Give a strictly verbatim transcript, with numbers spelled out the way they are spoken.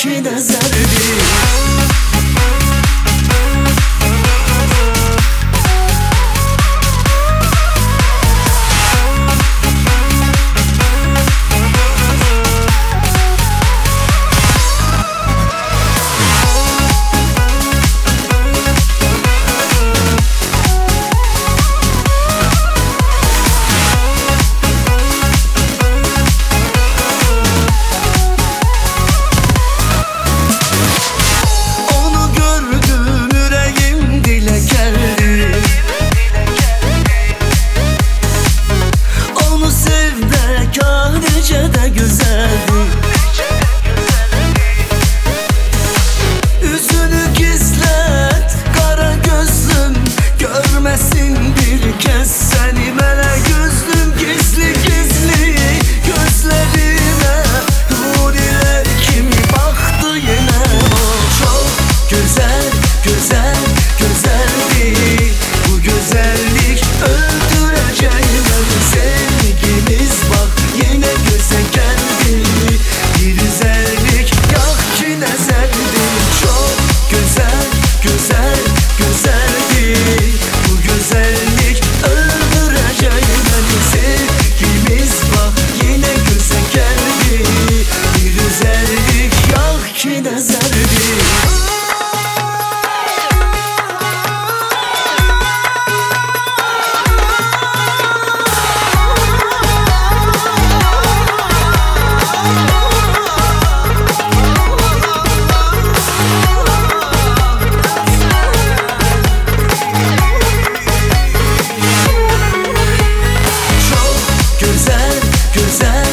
ki nezerdi. Bir kez seni mele gözlüm, gizli gizli gözlerime huriler kimi baktı yine. O çok güzel, güzel, güzeldi. Bu güzellik öldüreceğim beni. Sevgimiz bak yine göze geldi. Bir güzellik yok ki nezerdi. Çok güzel, güzel, güzeldi. Bu güzellik öldüreceğim beni. Sevgimiz bak yine göze geldi. Bir güzellik yok ki nezerdi. Güzel